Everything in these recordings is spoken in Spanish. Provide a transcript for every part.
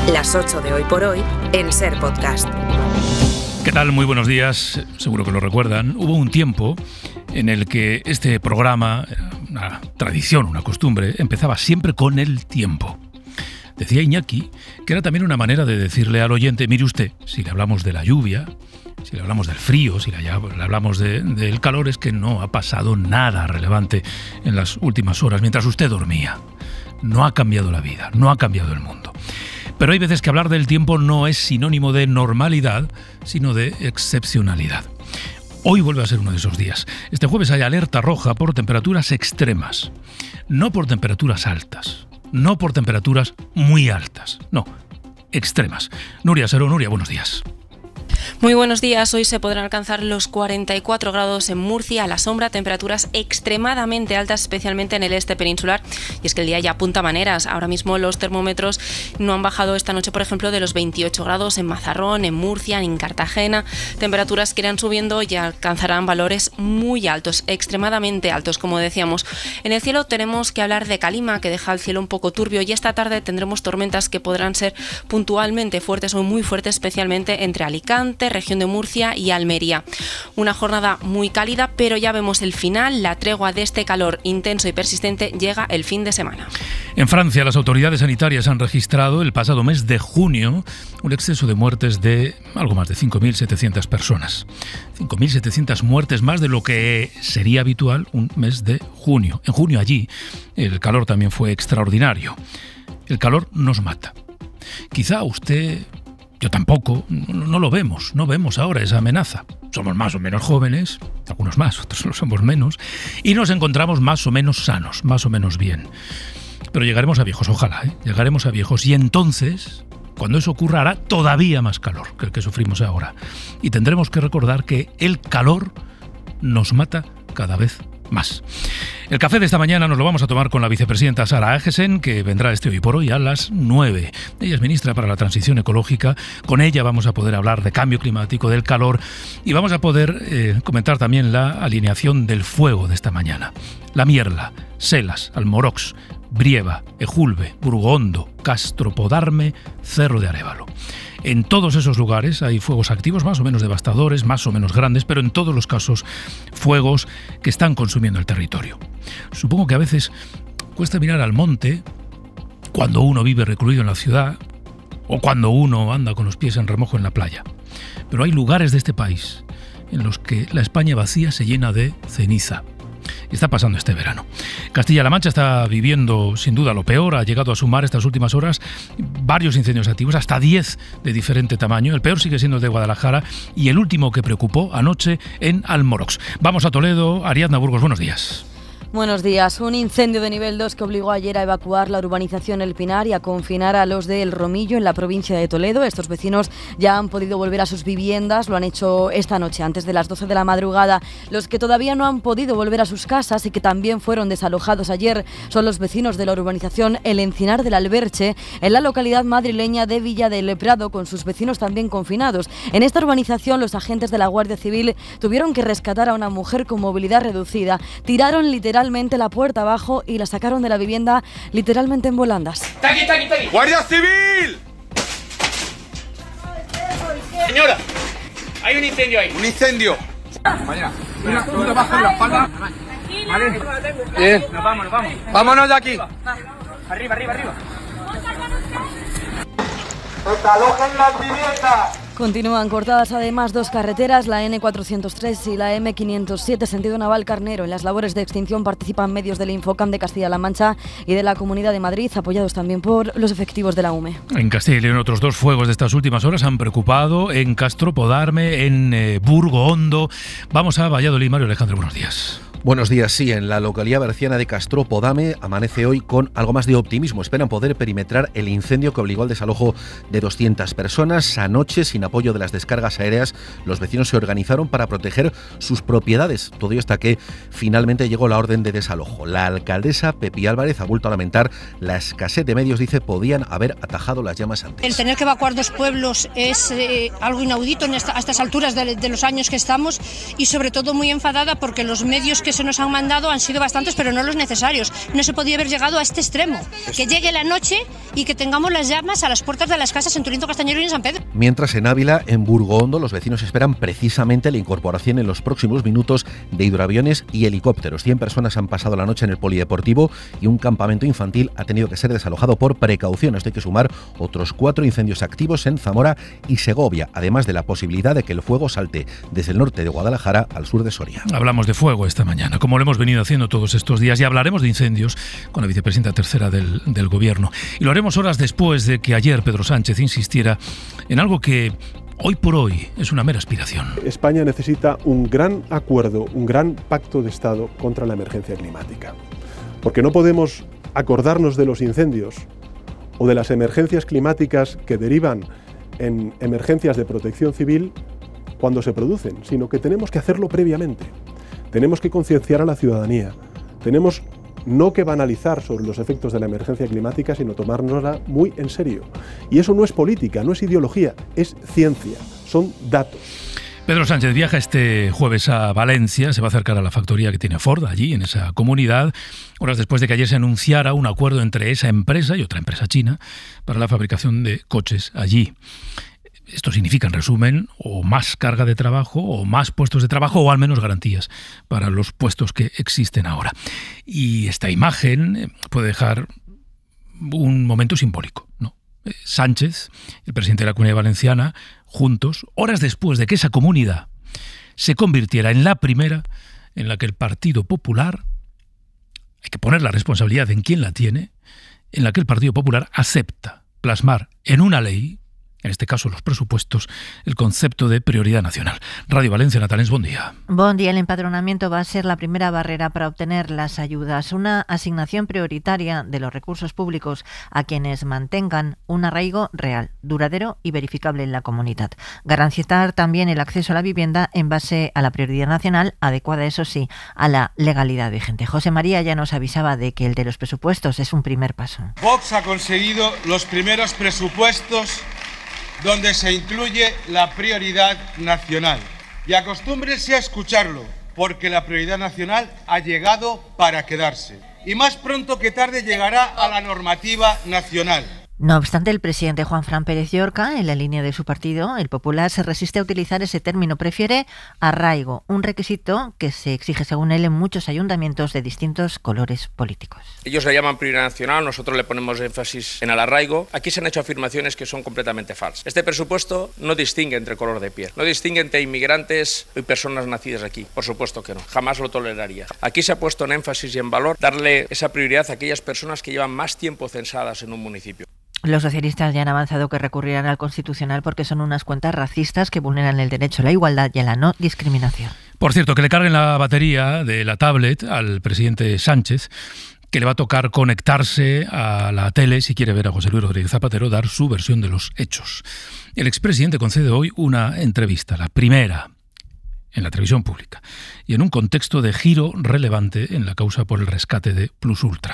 Las 8 de Hoy por Hoy en SER Podcast. ¿Qué tal? Muy buenos días. Seguro que lo recuerdan. Hubo un tiempo en el que este programa, una tradición, una costumbre, empezaba siempre con el tiempo. Decía Iñaki que era también una manera de decirle al oyente, mire usted, si le hablamos de la lluvia, si le hablamos del frío, si le hablamos del calor, es que no ha pasado nada relevante en las últimas horas mientras usted dormía. No ha cambiado la vida, no ha cambiado el mundo. Pero hay veces que hablar del tiempo no es sinónimo de normalidad, sino de excepcionalidad. Hoy vuelve a ser uno de esos días. Este jueves hay alerta roja por temperaturas extremas. No por temperaturas altas, no por temperaturas muy altas, no, extremas. Nuria Serón, Nuria, buenos días. Muy buenos días. Hoy se podrán alcanzar los 44 grados en Murcia, a la sombra, temperaturas extremadamente altas, especialmente en el este peninsular. Y es que el día ya apunta maneras. Ahora mismo los termómetros no han bajado esta noche, por ejemplo, de los 28 grados en Mazarrón, en Murcia, en Cartagena. Temperaturas que irán subiendo y alcanzarán valores muy altos, extremadamente altos, como decíamos. En el cielo tenemos que hablar de calima, que deja el cielo un poco turbio, y esta tarde tendremos tormentas que podrán ser puntualmente fuertes o muy fuertes, especialmente entre Alicante, región de Murcia y Almería. Una jornada muy cálida, pero ya vemos el final. La tregua de este calor intenso y persistente llega el fin de semana. En Francia, las autoridades sanitarias han registrado el pasado mes de junio un exceso de muertes de algo más de 5.700 personas. 5.700 muertes más de lo que sería habitual un mes de junio. En junio allí el calor también fue extraordinario. El calor nos mata. Quizá usted... Yo tampoco, no lo vemos, no vemos ahora esa amenaza. Somos más o menos jóvenes, algunos más, otros lo somos menos, y nos encontramos más o menos sanos, más o menos bien. Pero llegaremos a viejos, ojalá, llegaremos a viejos, y entonces, cuando eso ocurra, hará todavía más calor que el que sufrimos ahora. Y tendremos que recordar que el calor nos mata cada vez más. El café de esta mañana nos lo vamos a tomar con la vicepresidenta Sara Agesen, que vendrá Hoy por Hoy a las 9. Ella es ministra para la Transición Ecológica. Con ella vamos a poder hablar de cambio climático, del calor, y vamos a poder comentar también la alineación del fuego de esta mañana. La Mierla, Selas, Almorox, Brieva, Ejulbe, Burgohondo, Castropodarme, Cerro de Arévalo. En todos esos lugares hay fuegos activos, más o menos devastadores, más o menos grandes, pero en todos los casos fuegos que están consumiendo el territorio. Supongo que a veces cuesta mirar al monte cuando uno vive recluido en la ciudad o cuando uno anda con los pies en remojo en la playa. Pero hay lugares de este país en los que la España vacía se llena de ceniza. Está pasando este verano. Castilla-La Mancha está viviendo sin duda lo peor. Ha llegado a sumar estas últimas horas varios incendios activos, hasta 10 de diferente tamaño. El peor sigue siendo el de Guadalajara y el último que preocupó anoche en Almorox. Vamos a Toledo. Ariadna Burgos, buenos días. Buenos días. Un incendio de nivel 2 que obligó ayer a evacuar la urbanización El Pinar y a confinar a los de El Romillo en la provincia de Toledo. Estos vecinos ya han podido volver a sus viviendas, lo han hecho esta noche antes de las 12 de la madrugada. Los que todavía no han podido volver a sus casas y que también fueron desalojados ayer son los vecinos de la urbanización El Encinar del Alberche, en la localidad madrileña de Villa del Prado, con sus vecinos también confinados. En esta urbanización los agentes de la Guardia Civil tuvieron que rescatar a una mujer con movilidad reducida. Tiraron literalmente la puerta abajo y la sacaron de la vivienda literalmente en volandas. ¡Taqui! ¡Guardia Civil! Señora, hay un incendio ahí. ¿Un incendio? Mañana, mira, tú te bajas la espalda. Vale. Bien. Nos vamos. Vámonos de aquí. Arriba. Desalojen las viviendas. Continúan cortadas además dos carreteras, la N403 y la M507, sentido Navalcarnero. En las labores de extinción participan medios del Infocam de Castilla-La Mancha y de la Comunidad de Madrid, apoyados también por los efectivos de la UME. En Castilla y León, otros dos fuegos de estas últimas horas han preocupado en Castropodarme, en Burgohondo. Vamos a Valladolid. Mario Alejandro, buenos días. Buenos días, sí, en la localidad berciana de Castropodarme amanece hoy con algo más de optimismo. Esperan poder perimetrar el incendio que obligó al desalojo de 200 personas. Anoche, sin apoyo de las descargas aéreas, los vecinos se organizaron para proteger sus propiedades. Todo ello hasta que finalmente llegó la orden de desalojo. La alcaldesa Pepi Álvarez ha vuelto a lamentar la escasez de medios. Dice, podían haber atajado las llamas antes. El tener que evacuar dos pueblos es algo inaudito a estas alturas de los años que estamos, y sobre todo muy enfadada porque los medios que se nos han mandado han sido bastantes, pero no los necesarios. No se podía haber llegado a este extremo, que llegue la noche y que tengamos las llamas a las puertas de las casas en Turinto, Castañero y en San Pedro. Mientras en Ávila, en Burgondo, los vecinos esperan precisamente la incorporación en los próximos minutos de hidroaviones y helicópteros. 100 personas han pasado la noche en el polideportivo y un campamento infantil ha tenido que ser desalojado por precaución. Esto hay que sumar otros 4 incendios activos en Zamora y Segovia, además de la posibilidad de que el fuego salte desde el norte de Guadalajara al sur de Soria. Hablamos de fuego esta mañana, como lo hemos venido haciendo todos estos días, y hablaremos de incendios con la vicepresidenta tercera del Gobierno. Y lo haremos horas después de que ayer Pedro Sánchez insistiera en algo que hoy por hoy es una mera aspiración. España necesita un gran acuerdo, un gran pacto de Estado contra la emergencia climática. Porque no podemos acordarnos de los incendios o de las emergencias climáticas que derivan en emergencias de protección civil cuando se producen, sino que tenemos que hacerlo previamente. Tenemos que concienciar a la ciudadanía. Tenemos no que banalizar sobre los efectos de la emergencia climática, sino tomárnosla muy en serio. Y eso no es política, no es ideología, es ciencia, son datos. Pedro Sánchez viaja este jueves a Valencia, se va a acercar a la factoría que tiene Ford allí, en esa comunidad, horas después de que ayer se anunciara un acuerdo entre esa empresa y otra empresa china para la fabricación de coches allí. Esto significa, en resumen, o más carga de trabajo, o más puestos de trabajo, o al menos garantías para los puestos que existen ahora. Y esta imagen puede dejar un momento simbólico, ¿no? Sánchez, el presidente de la Comunidad Valenciana, juntos, horas después de que esa comunidad se convirtiera en la primera en la que el Partido Popular, hay que poner la responsabilidad en quien la tiene, en la que el Partido Popular acepta plasmar en una ley, en este caso los presupuestos, el concepto de prioridad nacional. Radio Valencia, Natalens, buen día. Buen día. El empadronamiento va a ser la primera barrera para obtener las ayudas, una asignación prioritaria de los recursos públicos a quienes mantengan un arraigo real, duradero y verificable en la comunidad. Garantizar también el acceso a la vivienda en base a la prioridad nacional, adecuada, eso sí, a la legalidad vigente. José María ya nos avisaba de que el de los presupuestos es un primer paso. Vox ha conseguido los primeros presupuestos donde se incluye la prioridad nacional. Y acostúmbrense a escucharlo, porque la prioridad nacional ha llegado para quedarse. Y más pronto que tarde llegará a la normativa nacional. No obstante, el presidente Juanfran Pérez Llorca, en la línea de su partido, el Popular, se resiste a utilizar ese término. Prefiere arraigo, un requisito que se exige, según él, en muchos ayuntamientos de distintos colores políticos. Ellos le llaman prioridad nacional, nosotros le ponemos énfasis en el arraigo. Aquí se han hecho afirmaciones que son completamente falsas. Este presupuesto no distingue entre color de piel, no distingue entre inmigrantes y personas nacidas aquí. Por supuesto que no, jamás lo toleraría. Aquí se ha puesto en énfasis y en valor darle esa prioridad a aquellas personas que llevan más tiempo censadas en un municipio. Los socialistas ya han avanzado que recurrirán al Constitucional porque son unas cuentas racistas que vulneran el derecho a la igualdad y a la no discriminación. Por cierto, que le carguen la batería de la tablet al presidente Sánchez, que le va a tocar conectarse a la tele si quiere ver a José Luis Rodríguez Zapatero dar su versión de los hechos. El expresidente concede hoy una entrevista, la primera en la televisión pública, y en un contexto de giro relevante en la causa por el rescate de Plus Ultra.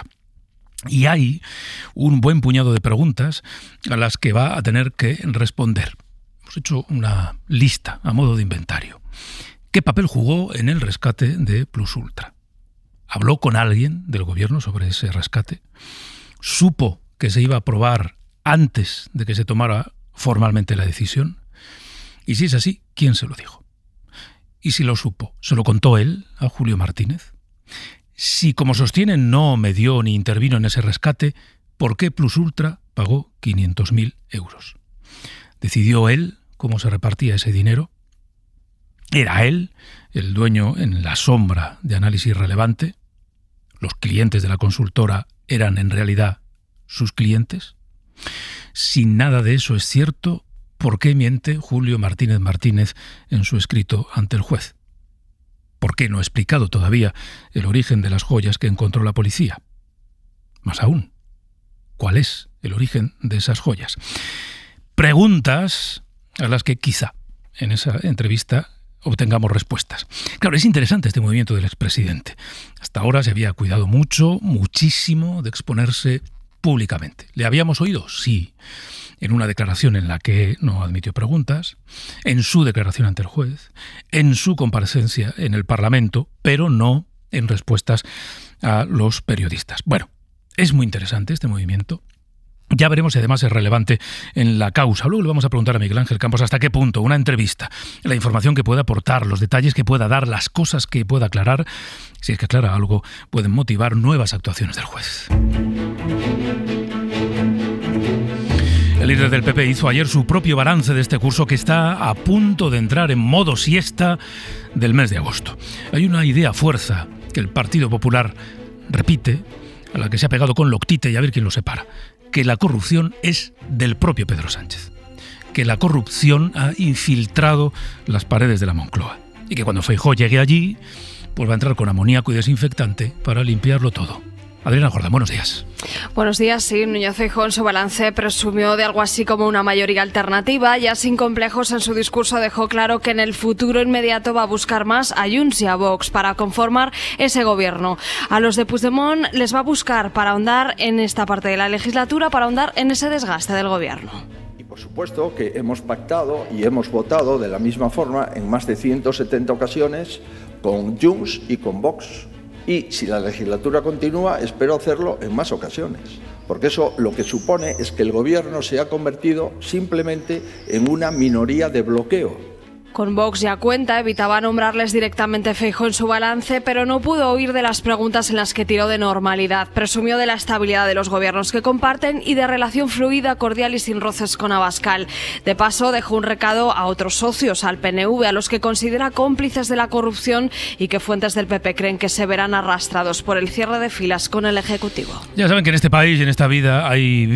Y hay un buen puñado de preguntas a las que va a tener que responder. Hemos hecho una lista a modo de inventario. ¿Qué papel jugó en el rescate de Plus Ultra? ¿Habló con alguien del gobierno sobre ese rescate? ¿Supo que se iba a aprobar antes de que se tomara formalmente la decisión? Y si es así, ¿quién se lo dijo? Y si lo supo, ¿se lo contó él a Julio Martínez? Si, como sostienen, no medió ni intervino en ese rescate, ¿por qué Plus Ultra pagó 500.000 euros? ¿Decidió él cómo se repartía ese dinero? ¿Era él el dueño en la sombra de Análisis Relevante? ¿Los clientes de la consultora eran en realidad sus clientes? Si nada de eso es cierto, ¿por qué miente Julio Martínez Martínez en su escrito ante el juez? ¿Por qué no ha explicado todavía el origen de las joyas que encontró la policía? Más aún, ¿cuál es el origen de esas joyas? Preguntas a las que quizá en esa entrevista obtengamos respuestas. Claro, es interesante este movimiento del expresidente. Hasta ahora se había cuidado muchísimo de exponerse públicamente. ¿Le habíamos oído? Sí. En una declaración en la que no admitió preguntas, en su declaración ante el juez, en su comparecencia en el Parlamento, pero no en respuestas a los periodistas. Bueno, es muy interesante este movimiento. Ya veremos si además es relevante en la causa. Luego le vamos a preguntar a Miguel Ángel Campos hasta qué punto una entrevista, la información que pueda aportar, los detalles que pueda dar, las cosas que pueda aclarar, si es que aclara algo, pueden motivar nuevas actuaciones del juez. El líder del PP hizo ayer su propio balance de este curso que está a punto de entrar en modo siesta del mes de agosto. Hay una idea fuerza que el Partido Popular repite, a la que se ha pegado con loctite y a ver quién lo separa, que la corrupción es del propio Pedro Sánchez, que la corrupción ha infiltrado las paredes de la Moncloa y que cuando Feijóo llegue allí, pues va a entrar con amoníaco y desinfectante para limpiarlo todo. Adriana Jordán, buenos días. Buenos días, sí. Núñez Feijóo en su balance presumió de algo así como una mayoría alternativa. Ya sin complejos en su discurso dejó claro que en el futuro inmediato va a buscar más a Junts y a Vox para conformar ese gobierno. A los de Puigdemont les va a buscar para ahondar en esta parte de la legislatura, para ahondar en ese desgaste del gobierno. Por supuesto que hemos pactado y hemos votado de la misma forma en más de 170 ocasiones con Junts y con Vox. Y si la legislatura continúa, espero hacerlo en más ocasiones, porque eso lo que supone es que el gobierno se ha convertido simplemente en una minoría de bloqueo. Con Vox ya cuenta, evitaba nombrarles directamente Feijóo en su balance, pero no pudo huir de las preguntas en las que tiró de normalidad. Presumió de la estabilidad de los gobiernos que comparten y de relación fluida, cordial y sin roces con Abascal. De paso, dejó un recado a otros socios, al PNV, a los que considera cómplices de la corrupción y que fuentes del PP creen que se verán arrastrados por el cierre de filas con el Ejecutivo. Ya saben que en este país y en esta vida hay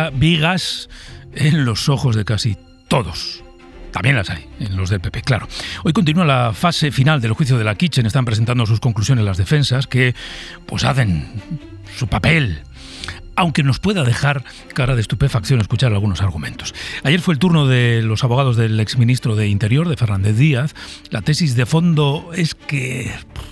vigas en los ojos de casi todos. También las hay en los del PP, claro. Hoy continúa la fase final del juicio de la Kitchen. Están presentando sus conclusiones las defensas que pues hacen su papel, aunque nos pueda dejar cara de estupefacción escuchar algunos argumentos. Ayer fue el turno de los abogados del exministro de Interior, de Fernández Díaz. La tesis de fondo es que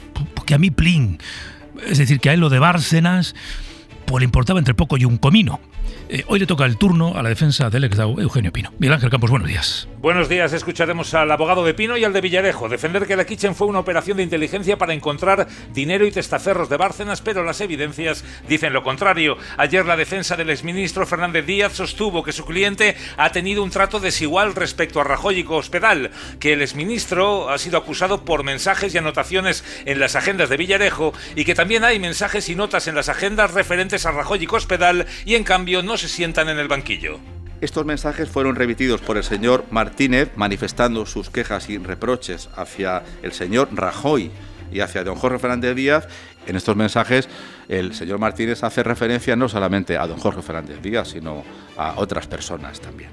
a mí plin, es decir, que a él lo de Bárcenas pues le importaba entre poco y un comino. Hoy le toca el turno a la defensa del exdao Eugenio Pino. Miguel Ángel Campos, buenos días. Buenos días. Escucharemos al abogado de Pino y al de Villarejo defender que la Kitchen fue una operación de inteligencia para encontrar dinero y testaferros de Bárcenas, pero las evidencias dicen lo contrario. Ayer la defensa del exministro Fernández Díaz sostuvo que su cliente ha tenido un trato desigual respecto a Rajoy y Cospedal, que el exministro ha sido acusado por mensajes y anotaciones en las agendas de Villarejo y que también hay mensajes y notas en las agendas referentes a Rajoy y Cospedal y en cambio no se sientan en el banquillo. Estos mensajes fueron remitidos por el señor Martínez manifestando sus quejas y reproches hacia el señor Rajoy y hacia don Jorge Fernández Díaz. En estos mensajes el señor Martínez hace referencia no solamente a don Jorge Fernández Díaz, sino a otras personas también,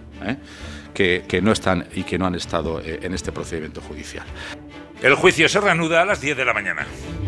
que no están y que no han estado en este procedimiento judicial. El juicio se reanuda a las 10 de la mañana.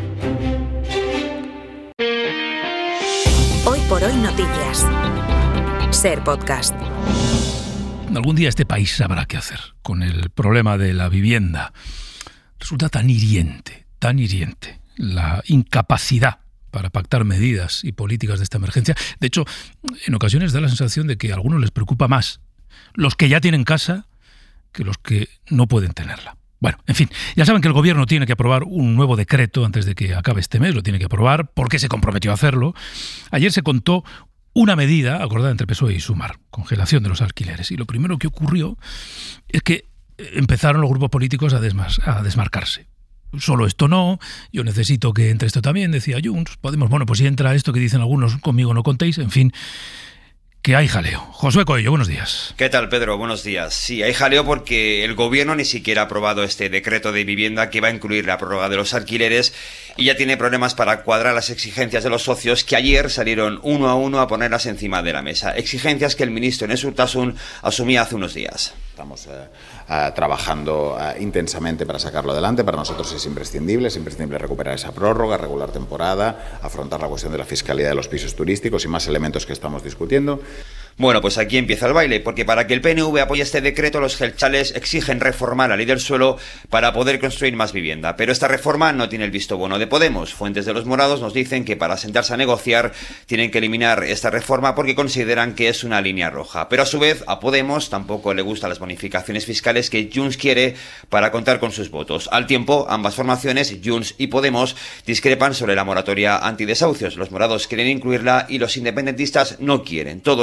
Hoy por hoy noticias. Ser Podcast. Algún día este país sabrá qué hacer con el problema de la vivienda. Resulta tan hiriente la incapacidad para pactar medidas y políticas de esta emergencia. De hecho, en ocasiones da la sensación de que a algunos les preocupa más los que ya tienen casa que los que no pueden tenerla. Bueno, en fin, ya saben que el gobierno tiene que aprobar un nuevo decreto antes de que acabe este mes, lo tiene que aprobar porque se comprometió a hacerlo. Ayer se contó una medida acordada entre PSOE y Sumar, congelación de los alquileres. Y lo primero que ocurrió es que empezaron los grupos políticos a desmarcarse. Solo esto no, yo necesito que entre esto también, decía Junts. Podemos, bueno, pues si entra esto que dicen algunos, conmigo no contéis, en fin, que hay jaleo. Josué Coello, buenos días. ¿Qué tal, Pedro? Buenos días. Sí, hay jaleo porque el gobierno ni siquiera ha aprobado este decreto de vivienda que va a incluir la prórroga de los alquileres y ya tiene problemas para cuadrar las exigencias de los socios que ayer salieron uno a uno a ponerlas encima de la mesa. Exigencias que el ministro Enes Urtasun asumía hace unos días. Estamos trabajando intensamente para sacarlo adelante. Para nosotros es imprescindible recuperar esa prórroga, regular temporada, afrontar la cuestión de la fiscalidad de los pisos turísticos y más elementos que estamos discutiendo. Bueno, pues aquí empieza el baile, porque para que el PNV apoye este decreto, los jeltzales exigen reformar la ley del suelo para poder construir más vivienda. Pero esta reforma no tiene el visto bueno de Podemos. Fuentes de los morados nos dicen que para sentarse a negociar tienen que eliminar esta reforma porque consideran que es una línea roja. Pero a su vez, a Podemos tampoco le gustan las bonificaciones fiscales que Junts quiere para contar con sus votos. Al tiempo, ambas formaciones, Junts y Podemos, discrepan sobre la moratoria antidesahucios. Los morados quieren incluirla y los independentistas no quieren. Todo esto, Pedro,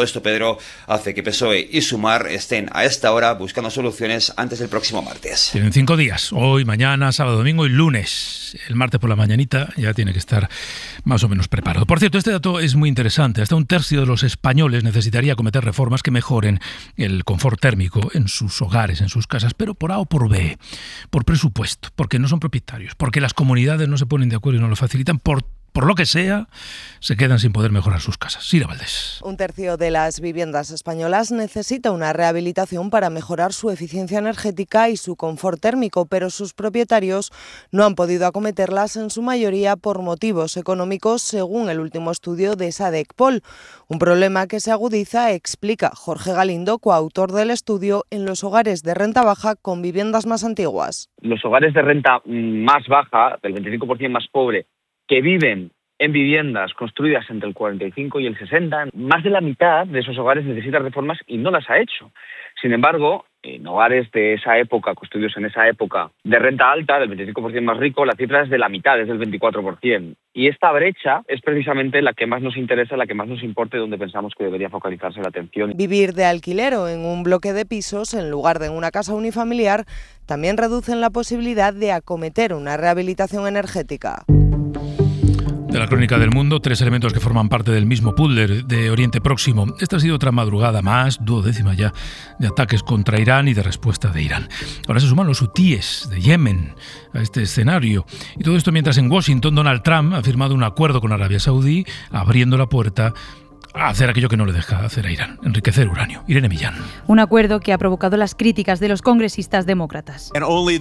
ello hace que PSOE y Sumar estén a esta hora buscando soluciones antes del próximo martes. Tienen 5 días, hoy, mañana, sábado, domingo y lunes. El martes por la mañanita ya tiene que estar más o menos preparado. Por cierto, este dato es muy interesante. Hasta un tercio de los españoles necesitaría acometer reformas que mejoren el confort térmico en sus hogares, en sus casas, pero por A o por B, por presupuesto, porque no son propietarios, porque las comunidades no se ponen de acuerdo y no lo facilitan, por lo que sea, se quedan sin poder mejorar sus casas. Sira Valdés. Un tercio de las viviendas españolas necesita una rehabilitación para mejorar su eficiencia energética y su confort térmico, pero sus propietarios no han podido acometerlas en su mayoría por motivos económicos, según el último estudio de SADECPOL. Un problema que se agudiza, explica Jorge Galindo, coautor del estudio, en los hogares de renta baja con viviendas más antiguas. Los hogares de renta más baja, del 25% más pobre, que viven en viviendas construidas entre el 45 y el 60, más de la mitad de esos hogares necesitan reformas y no las ha hecho. Sin embargo, en hogares de esa época, construidos en esa época, de renta alta, del 25% más rico, la cifra es de la mitad, es del 24%. Y esta brecha es precisamente la que más nos interesa, la que más nos importa y donde pensamos que debería focalizarse la atención. Vivir de alquiler o en un bloque de pisos, en lugar de en una casa unifamiliar, también reducen la posibilidad de acometer una rehabilitación energética. De la crónica del mundo, 3 elementos que forman parte del mismo puzzle de Oriente Próximo. Esta ha sido otra madrugada más, 12ª ya, de ataques contra Irán y de respuesta de Irán. Ahora se suman los hutíes de Yemen a este escenario. Y todo esto mientras en Washington Donald Trump ha firmado un acuerdo con Arabia Saudí, abriendo la puerta a hacer aquello que no le deja hacer a Irán, enriquecer uranio. Irene Millán. Un acuerdo que ha provocado las críticas de los congresistas demócratas,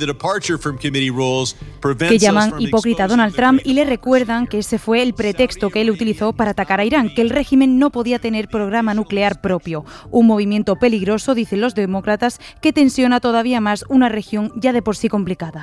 que llaman hipócrita a Donald Trump y le recuerdan que ese fue el pretexto que él utilizó para atacar a Irán, que el régimen no podía tener programa nuclear propio. Un movimiento peligroso, dicen los demócratas, que tensiona todavía más una región ya de por sí complicada.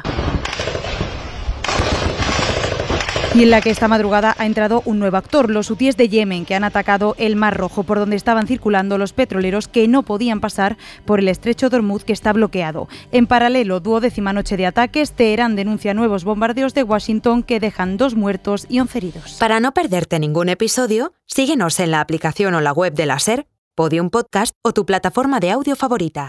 Y en la que esta madrugada ha entrado un nuevo actor, los hutíes de Yemen, que han atacado el Mar Rojo, por donde estaban circulando los petroleros que no podían pasar por el estrecho de Hormuz, que está bloqueado. En paralelo, 12ª noche de ataques, Teherán denuncia nuevos bombardeos de Washington que dejan 2 muertos y 11 heridos. Para no perderte ningún episodio, síguenos en la aplicación o la web de la SER, Podium Podcast o tu plataforma de audio favorita.